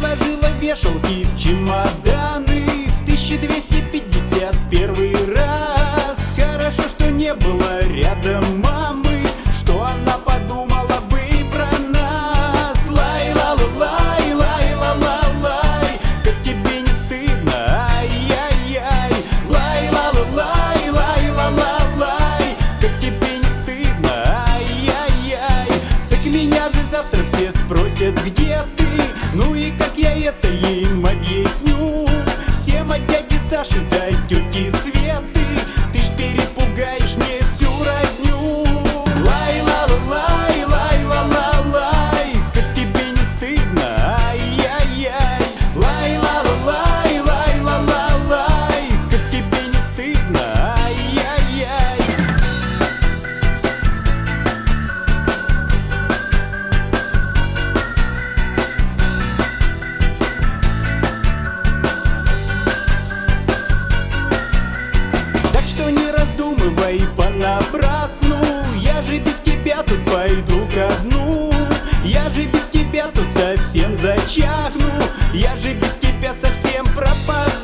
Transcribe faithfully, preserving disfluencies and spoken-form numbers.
сложила вешалки в чемоданы в тысяча двести пятьдесят первый раз. Хорошо, что не было рядом мамы, что она подумала бы и про нас. Лай-ла-ла-лай, лай-ла-ла-лай, как тебе не стыдно, ай-яй-яй. Лай-ла-ла-лай, лай-ла-ла-лай, как тебе не стыдно, ай-яй-яй. Так меня же завтра все спросят, где ты? Ну и как я это им объясню? Всем от дяди Саши до тети Светы, ты ж перепугаешь мне всю родню. Лай-ла-ла-лай, лай-ла-ла-лай, как тебе не стыдно, ай-яй-яй. Лай-ла-ла-лай, лай-ла-ла-лай, как тебе не стыдно, ай-яй-яй. Так что не раздумывай понапрасну, я же без тебя тут пойду ко дну. Я же без тебя тут совсем зачахну, я же без тебя совсем пропаду.